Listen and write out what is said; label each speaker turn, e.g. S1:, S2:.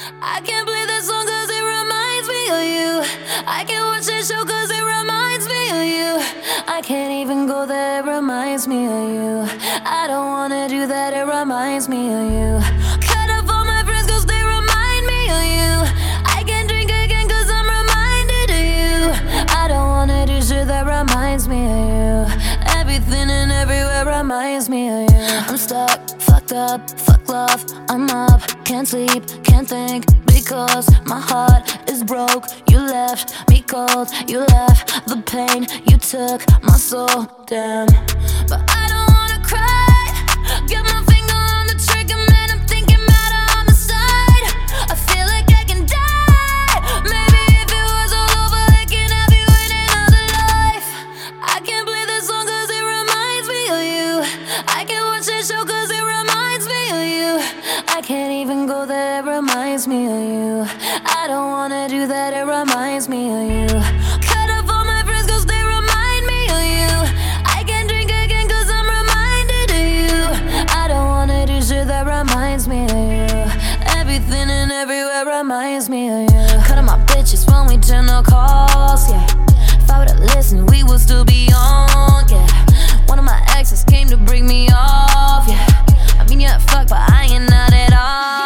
S1: I can't play that song cause it reminds me of you. I can't watch that show cause it reminds me of you. I can't even go there, it reminds me of you. I don't wanna do that, it reminds me of you. Cut off all my friends cause they remind me of you. I can't drink again cause I'm reminded of you. I don't wanna do shit that reminds me of you. Everything and everywhere reminds me of you. I'm stuck, fucked up, fuck love, I'm up. Can't sleep, can't think, because my heart is broke. You left me cold, you left the pain. You took my soul, damn. But I don't wanna cry. Got my finger on the trigger, man, I'm thinking about homicide. I feel like I can die. Maybe if it was all over, I can have you in another life. I can't play this song cause it reminds me of you. I can't watch that show cause it reminds me of you. I can't even go there, it reminds me of you. I don't wanna do that, it reminds me of you. Cut off all my friends cause they remind me of you. I can't drink again cause I'm reminded of you. I don't wanna do shit that reminds me of you. Everything and everywhere reminds me of you. Cut off my bitches when we turn the calls, yeah. If I would've listened, we would still be on, yeah. One of my exes came to break me off, yeah. I mean, yeah, fuck, but I ain't not at all.